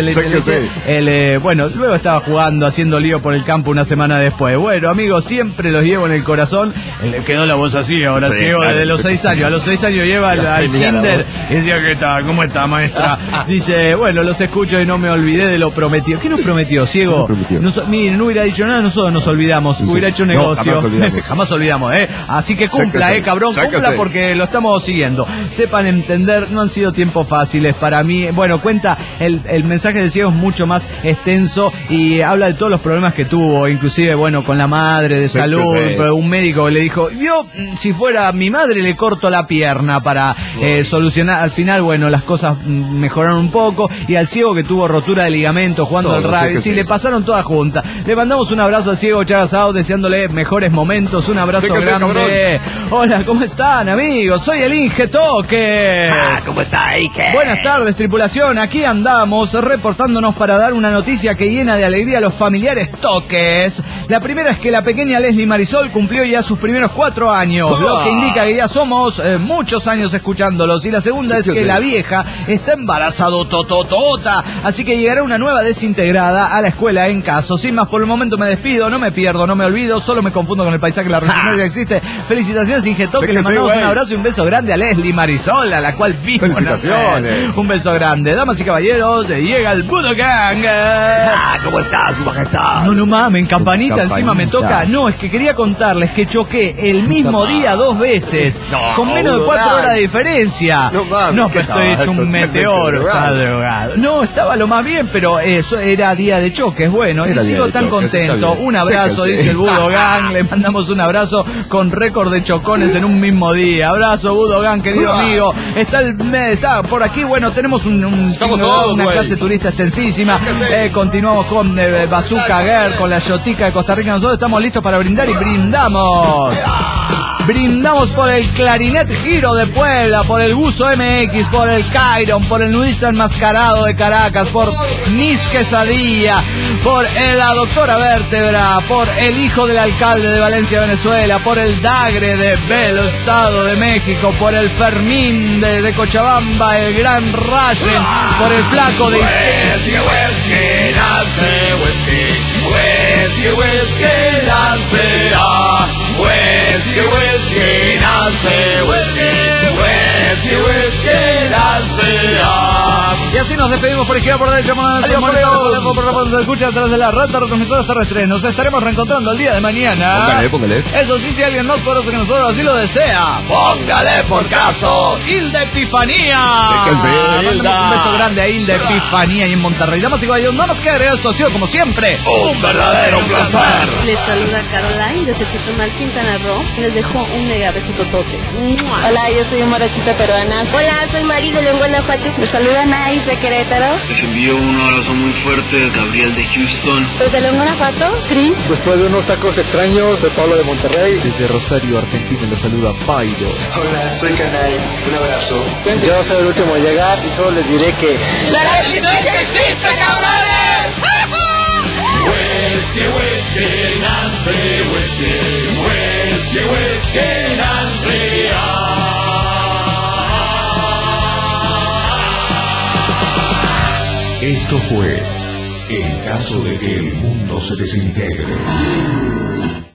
Speaker 2: luego estaba jugando, haciendo lío por el campo una semana después. Bueno, amigos, siempre los llevo en el corazón. Le quedó la voz así, ahora ciego desde los 6 años. A los 6 años lleva al kinder y decía, ¿qué tal? ¿Cómo está, maestra? Dice, bueno, los escucho y no me olvidé de lo prometido. ¿Qué nos prometió, ciego? Miren, no hubiera dicho nada, nosotros nos olvidamos. Hubiera hecho un negocio. Jamás olvidamos, Así que cumpla, cabrón, cumpla porque lo estamos siguiendo. Sepan entender, no han sido tiempos fáciles para mí. Bueno, cuenta, el mensaje del ciego es mucho más extenso y habla de todos los problemas que tuvo, inclusive, bueno, con la madre de salud. Un médico le dijo, yo, si fuera mi madre, le corto la pierna para solucionar. Al final, bueno, las cosas mejoraron un poco y al ciego que tuvo rotura de ligamento jugando al rugby, le pasaron todas juntas. Le mandamos un abrazo al ciego Chagasao, deseándole mejores momentos. Un abrazo grande. Hola, ¿cómo están, amigos? Soy el Inge Toque.
Speaker 3: ¿Cómo está, Ike?
Speaker 2: Buenas tardes, tripulación. Aquí andamos reportándonos para dar una noticia que llena de alegría a los familiares Toques. La primera es que la pequeña Leslie Marisol cumplió ya sus primeros 4 años, lo que indica que ya somos muchos años escuchándolos. Y la segunda es que la vieja está embarazada tototota, así que llegará una nueva desintegrada a la escuela en caso. Sin más, por el momento me despido, no me pierdo, no me olvido, solo me confundo con el paisaje, la resistencia existe. Felicitaciones, Inge Toque, le mandamos un abrazo y un beso grande a Leslie Marisol, a la cual vimos.
Speaker 3: Felicitaciones.
Speaker 2: Un beso grande. Damas y caballeros, llega el Budogang.
Speaker 3: ¿Cómo está, su majestad?
Speaker 2: No mames, en campanita encima me toca. No, es que quería contarles que choqué el mismo día 2 veces. Con menos de 4 horas de diferencia. No, pero estoy hecho un meteoro. Está drogado. No, estaba lo más bien, pero eso era día de choques. Bueno, y sigo tan contento. Un abrazo, dice el Budogang. Le mandamos un abrazo con récord de chocones en un mismo día. Abrazo, Budogang, querido amigo. Está por aquí, bueno, tenemos una clase turista extensísima. Continuamos con Bazooka Girl, con la Yotica de Costa Rica. Nosotros estamos listos para brindar y brindamos. Brindamos por el Clarinet Giro de Puebla, por el Buzo MX, por el Cairon, por el nudista enmascarado de Caracas, por Miss Quesadilla, por la doctora Vértebra, por el hijo del alcalde de Valencia, Venezuela, por el Dagre de Belo, Estado de México, por el Fermín de Cochabamba, el Gran Rayen, por el Flaco de...
Speaker 7: Whiskey, nace whiskey, whiskey, whiskey, nace
Speaker 2: Y así nos despedimos por izquierda, por derecha, por escucha atrás de la rata retransmisoras terrestres. Nos estaremos reencontrando el día de mañana.
Speaker 3: Póngale.
Speaker 2: Eso sí, si alguien más conoce que nosotros así lo desea, póngale por caso. Hilda Epifanía. Mandamos un beso grande a Hilda Epifanía y en Monterrey. Damas y caballeros, no nos queda agregar esto, ha sido como siempre un verdadero placer.
Speaker 7: Les saluda Caroline desde Chetumal, Quintana Roo. Les dejo un mega besutotote.
Speaker 8: Hola, yo soy Morochita peruana.
Speaker 9: Hola, soy Mari de León, Guanajuato.
Speaker 8: Les saluda Nais de Querétaro.
Speaker 10: Les envío un abrazo muy fuerte, Gabriel de Houston.
Speaker 8: Desde León, Guanajuato, Cris.
Speaker 11: Después de unos tacos extraños, soy Pablo de Monterrey.
Speaker 12: Desde Rosario, Argentina, los saluda Pairo.
Speaker 13: Hola, soy Canay. Un abrazo.
Speaker 11: Yo soy el último a llegar y solo les diré que
Speaker 14: ¡la resistencia existe, cabrones! Whiskey, Nancy, whiskey, Nancy.
Speaker 6: Esto fue En caso de que el mundo se desintegre.